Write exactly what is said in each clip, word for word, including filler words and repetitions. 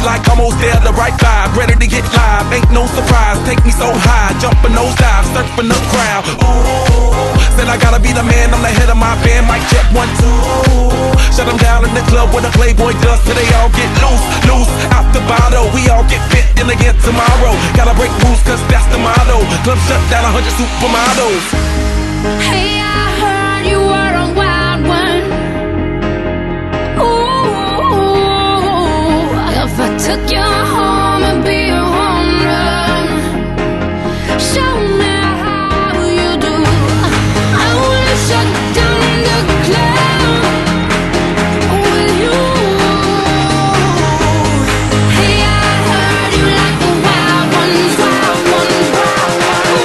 like almost there, the right vibe, ready to get live. Ain't no surprise, take me so high, jumping those dives, surfing the crowd. Ooh, said I gotta be the man, I'm the head of my band. Mic check one two. Shut them down in the club with a Playboy does till they all get loose, loose out the bottle. We all get fit in again tomorrow. Gotta break rules 'cause that's the motto. Club shut down, a hundred supermodels. Hey, I heard you were a wild one. Ooh, if I took you home and be a home run, show me how you do. I wanna shut down the club with you. Hey, I heard you like the wild ones, wild ones, wild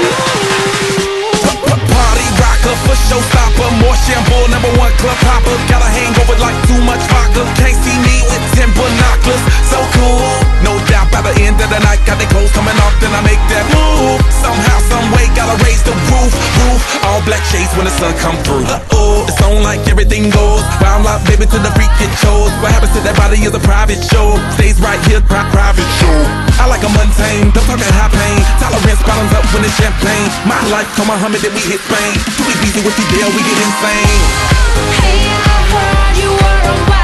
ones. Party rocker, for showstopper, more shampoo, number one club hopper. Got a hangover like too much vodka. Can't see me with ten binoculars. So cool, no doubt by the end of the night, got the clothes coming off, then I make that move. Somehow, some way, gotta raise the roof, roof. All black shades when the sun come through. Uh-oh, it's on like everything goes. Wild out, baby, to the freak it shows. What happens to that body is a private show. Stays right here, pri- private show. I like a mundane, don't talk at high pain. Tolerance bottoms up when it's champagne. My life, come Muhammad, then we hit Spain. Too easy with the deal, we get insane. Hey, I heard you were a wild